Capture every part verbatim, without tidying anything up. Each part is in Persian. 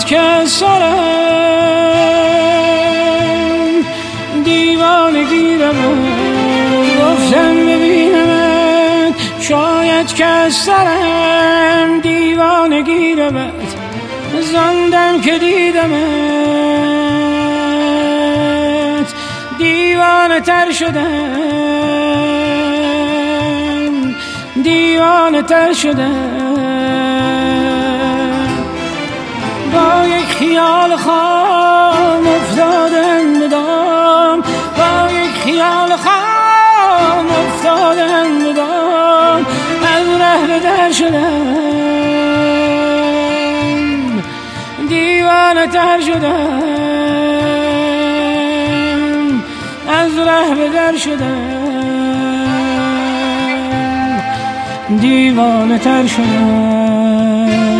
شاید که سرم دیوانگی رو گفتم ببینمت، شاید که سرم دیوانگی رو زندم که دیدمت دیوانه تر شدم، دیوانه تر شدم. با یک خیال خام افتادم به دام، با یک خیال خام افتادم به دام، از ره به در شدم، دیوانه تر شدم، از ره به در شدم، دیوانه تر شدم.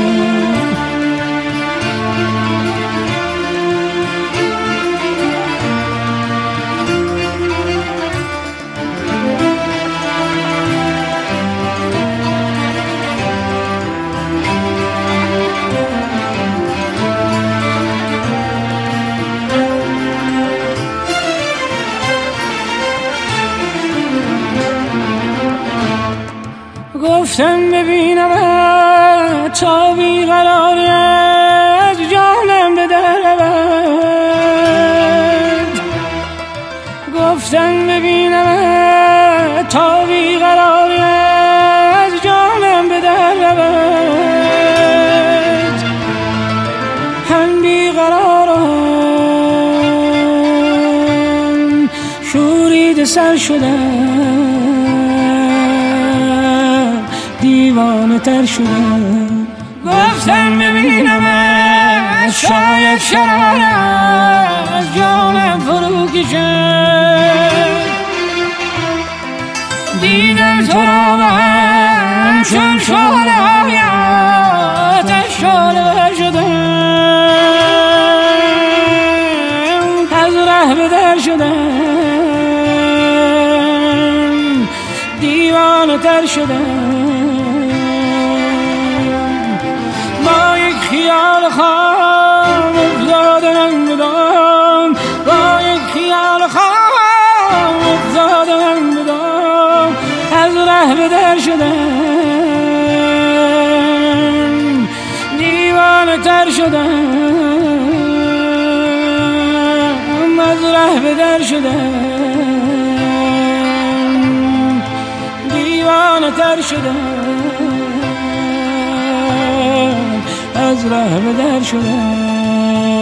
گفتم ببینم تا بیقراری از جانم به در رود، گفتم ببینم تا بیقراری از جانم به در رود. هم بیقرارم شورید سر شدم، دیوانه تر شدم. گفتم ببینم شاید شرار از جانم فرو کشد، دیدم تو را به هم چون شعله های آتش شعله ور شدم، از ره به در شدم، دیوانه تر شدم. با یک خیال خام افتادم به دام، با یک خیال خام افتادم به دام، از ره به در شدم، دیوانه تر شدم، از ره به در شدم، دیوانه تر شدم، از ره به در شدم.